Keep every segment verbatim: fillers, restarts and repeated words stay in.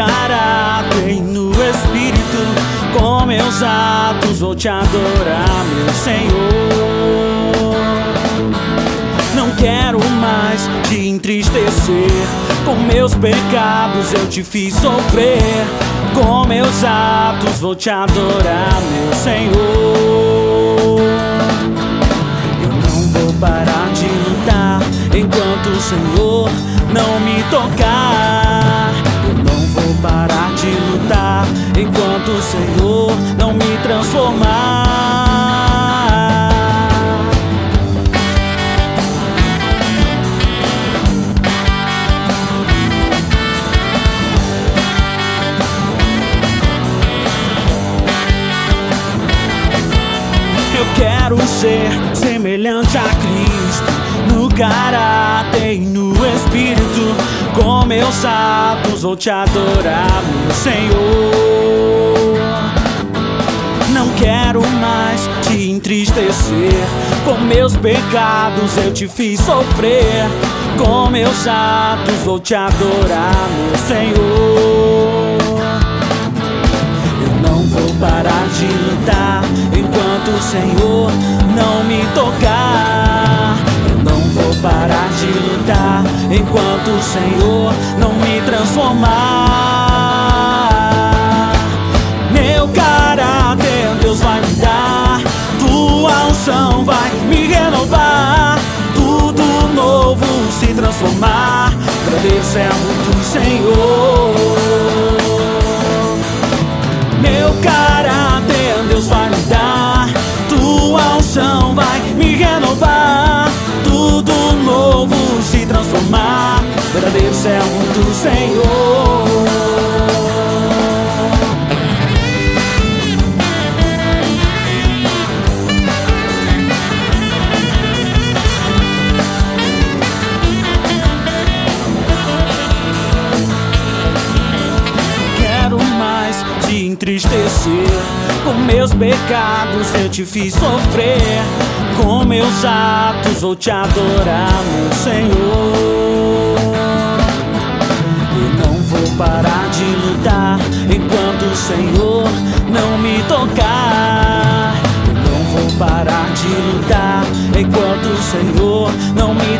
caráter e no espírito, com meus atos vou te adorar, meu Senhor. Não quero mais te entristecer, com meus pecados eu te fiz sofrer, com meus atos vou te adorar, meu Senhor. Eu não vou parar de lutar enquanto o Senhor não me tocar. Eu não vou parar de lutar enquanto o Senhor não me transformar. Eu quero ser semelhante a Cristo, no caráter e no espírito, com meus atos vou te adorar, meu Senhor. Não quero mais te entristecer, com meus pecados eu te fiz sofrer, com meus atos vou te adorar, meu Senhor. Eu não vou parar de lutar enquanto o Senhor não me tocar. Eu não vou parar de lutar enquanto o Senhor não me transformar. Meu caráter Deus vai me dar, tua unção vai me renovar, tudo novo se transformar, pra ver servo do Senhor. Meu caráter Deus vai me dar, tua unção vai me renovar, tudo novo se transformar, verdadeiro servo do Senhor. Entristecer, com meus pecados eu te fiz sofrer, com meus atos vou te adorar, meu Senhor. Eu não vou parar de lutar enquanto o Senhor não me tocar. Eu não vou parar de lutar enquanto o Senhor não me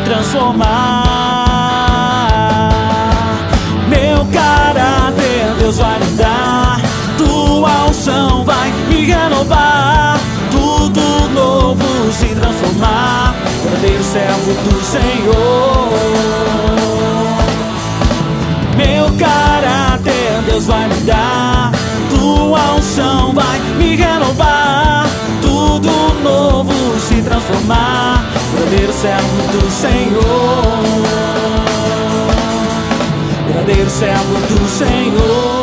transformar. Meu caráter Deus vai me dar, tua unção vai me renovar, tudo novo se transformar, verdadeiro servo do Senhor. Meu caráter Deus vai me dar, tua unção vai me renovar, tudo novo se transformar, verdadeiro servo do Senhor. Verdadeiro servo do Senhor.